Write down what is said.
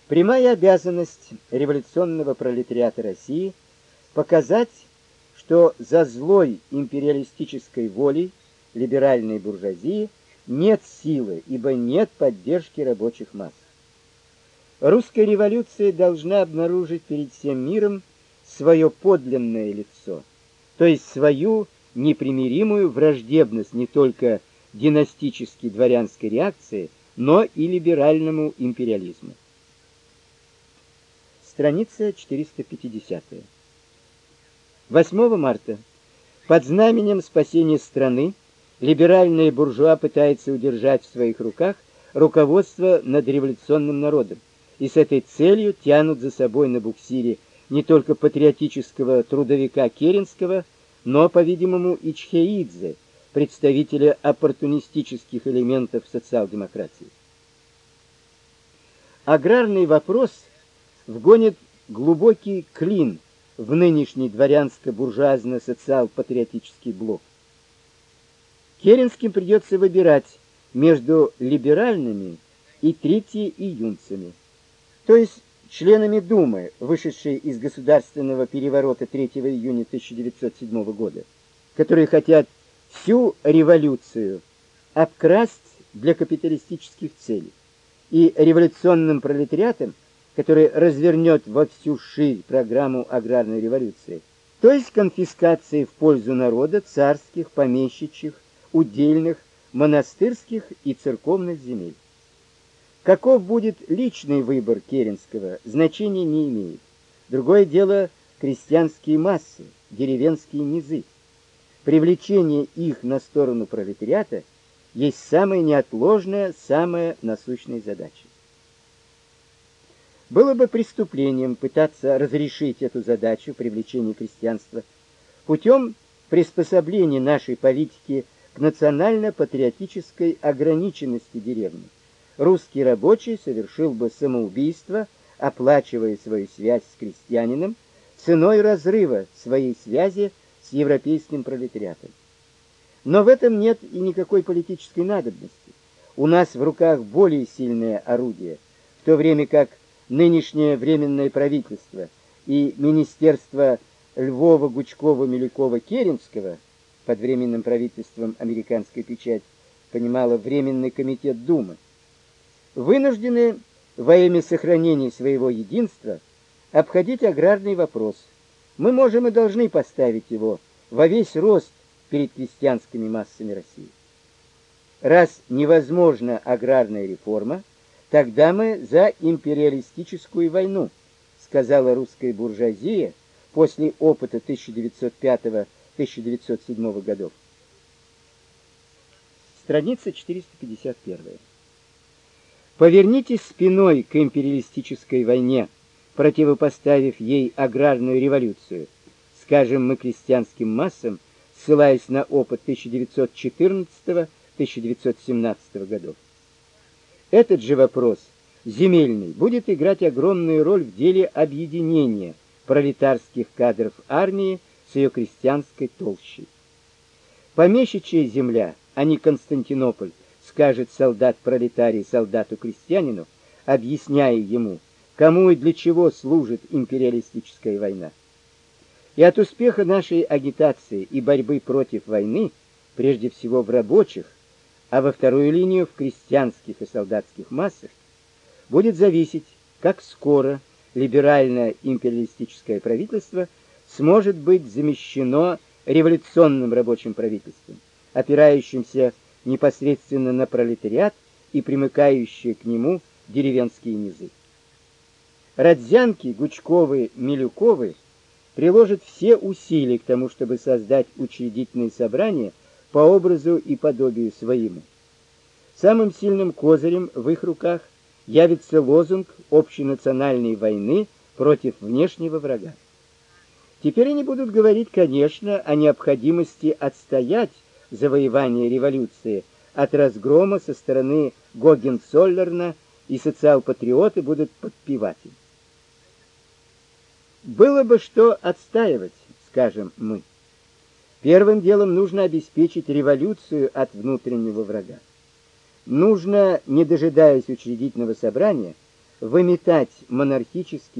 Прямая обязанность революционного пролетариата России показать, что за злой империалистической волей либеральной буржуазии нет силы, ибо нет поддержки рабочих масс. Русская революция должна обнаружить перед всем миром свое подлинное лицо, то есть свою непримиримую враждебность не только династической дворянской реакции, но и либеральному империализму. Страница 450. 8 марта. Под знаменем спасения страны либеральная буржуа пытается удержать в своих руках руководство над революционным народом, и с этой целью тянут за собой на буксире не только патриотического трудовика Керенского, но, по-видимому, и Чхеидзе, представителя оппортунистических элементов социал-демократии. Аграрный вопрос вгонит глубокий клин в нынешний дворянско-буржуазно-социал-патриотический блок. Керенским придется выбирать между либеральными и третьеиюнцами, то есть членами Думы, вышедшей из государственного переворота 3 июня 1907 года, которые хотят всю революцию обкрасть для капиталистических целей, и революционным пролетариатом, который развернет во всю ширь программу аграрной революции, то есть конфискации в пользу народа царских, помещичьих, удельных, монастырских и церковных земель. Каков будет личный выбор Керенского, значения не имеет. Другое дело крестьянские массы, деревенские низы. Привлечение их на сторону пролетариата есть самая неотложная, самая насущная задача. Было бы преступлением пытаться разрешить эту задачу привлечения крестьянства путем приспособления нашей политики к национально-патриотической ограниченности деревни. Русский рабочий совершил бы самоубийство, оплачивая свою связь с крестьянином ценой разрыва своей связи с европейским пролетариатом. Но в этом нет и никакой политической надобности. У нас в руках более сильное орудие, в то время как нынешнее временное правительство и министерство Львова-Гучкова-Милюкова-Керенского, под временным правительством американская печать понимала Временный комитет Думы, вынуждены во имя сохранения своего единства обходить аграрный вопрос. Мы можем и должны поставить его во весь рост перед крестьянскими массами России. Раз невозможна аграрная реформа, тогда мы за империалистическую войну, сказала русская буржуазия после опыта 1905-1907 годов. Страница 451. Повернитесь спиной к империалистической войне, противопоставив ей аграрную революцию, скажем мы крестьянским массам, ссылаясь на опыт 1914-1917 годов. Этот же вопрос, земельный, будет играть огромную роль в деле объединения пролетарских кадров армии с ее крестьянской толщей. Помещичья земля, а не Константинополь, скажет солдат-пролетарий солдату-крестьянину, объясняя ему, кому и для чего служит империалистическая война. И от успеха нашей агитации и борьбы против войны, прежде всего в рабочих, а во вторую линию в крестьянских и солдатских массах, будет зависеть, как скоро либеральное империалистическое правительство сможет быть замещено революционным рабочим правительством, опирающимся непосредственно на пролетариат и примыкающие к нему деревенские низы. Родзянки, Гучковы, Милюковы приложат все усилия к тому, чтобы создать учредительные собрания по образу и подобию своему. Самым сильным козырем в их руках явится лозунг общенациональной войны против внешнего врага. Теперь они будут говорить, конечно, о необходимости отстоять завоевание революции от разгрома со стороны Гогенцоллерна, и социал-патриоты будут подпевать им. Было бы что отстаивать, скажем мы. Первым делом нужно обеспечить революцию от внутреннего врага. Нужно, не дожидаясь учредительного собрания, выметать монархические